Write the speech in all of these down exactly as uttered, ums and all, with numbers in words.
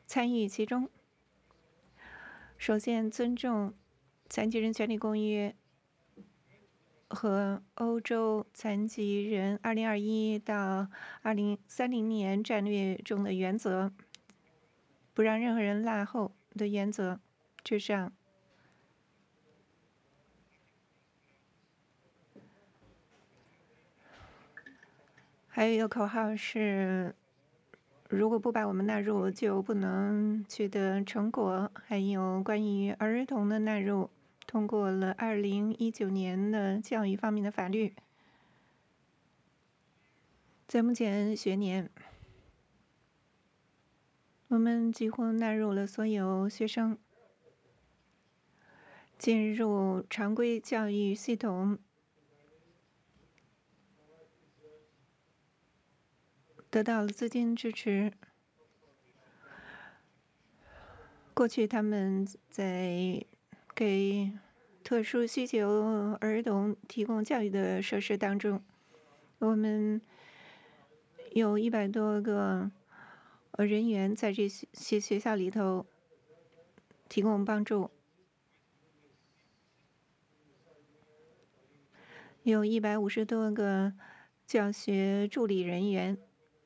参与其中。首先，尊重《残疾人权利公约》和欧洲残疾人二零二一到二零三零年战略中的原则，不让任何人落后的原则之上。还有一个口号是：如果不把我们纳入，就不能取得成果。还有关于儿童的纳入，通过了二零一九年的教育方面的法律。在目前学年，我们几乎纳入了所有学生进入常规教育系统，得到了资金支持。过去他们在给特殊需求儿童提供教育的设施当中，我们有一百多个人员在这些学校里头提供帮助，有一百五十多个教学助理人员。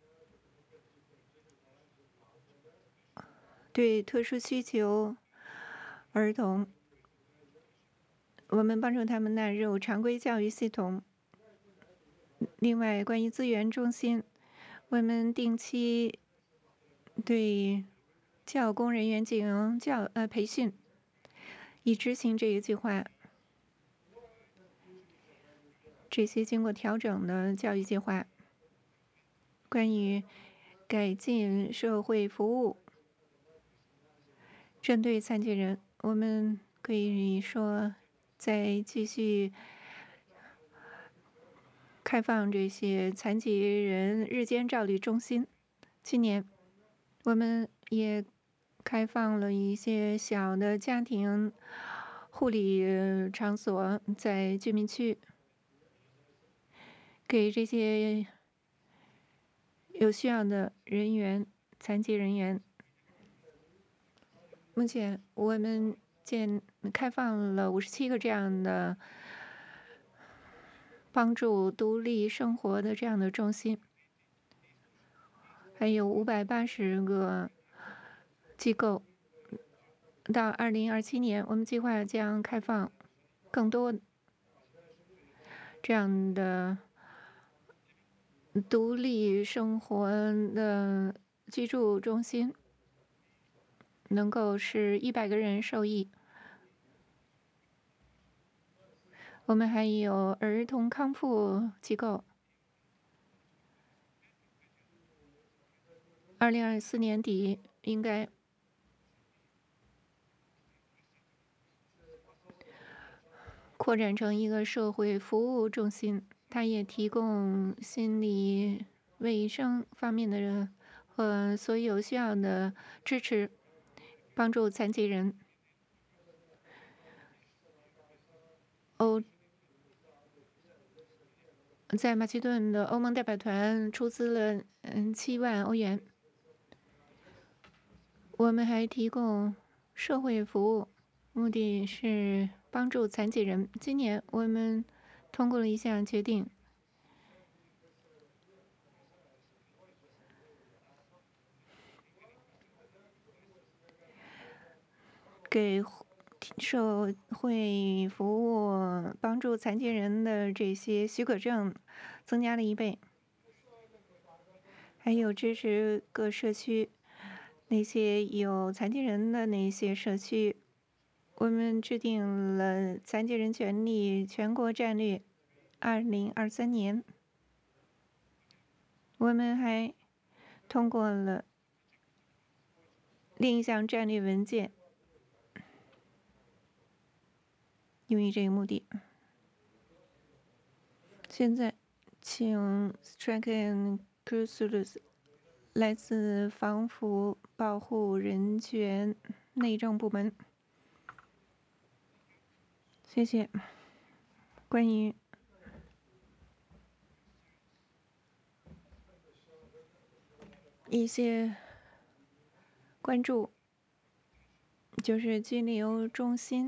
对特殊需求儿童，我们帮助他们纳入常规教育系统。另外，关于资源中心，我们定期对教工人员进行教呃培训，以执行这个计划。这些经过调整的教育计划，关于改进社会服务，针对残疾人，我们可以说在继续开放这些残疾人日间照理中心。今年，我们也开放了一些小的家庭护理场所，在居民区，给这些有需要的人员、残疾人员。目前，我们建开放了五十七个这样的帮助独立生活的这样的中心，还有五百八十个机构。到二零二七年，我们计划将开放更多这样的独立生活的居住中心，能够使一百个人受益。我们还有儿童康复机构。二零二四年底应该扩展成一个社会服务中心，它也提供心理卫生方面的和所有需要的支持，帮助残疾人。欧在马其顿的欧盟代表团出资了嗯七万欧元。我们还提供社会服务，目的是帮助残疾人。今年我们通过了一项决定，给社会服务帮助残疾人的这些许可证增加了一倍，还有支持各社区那些有残疾人的那些社区。我们制定了残疾人权利全国战略，二零二三年。我们还通过了另一项战略文件，用于这个目的。现在，请 Strike Cruises 来自防腐保护人权内政部门。谢谢。关于一些关注，就是拘留中心。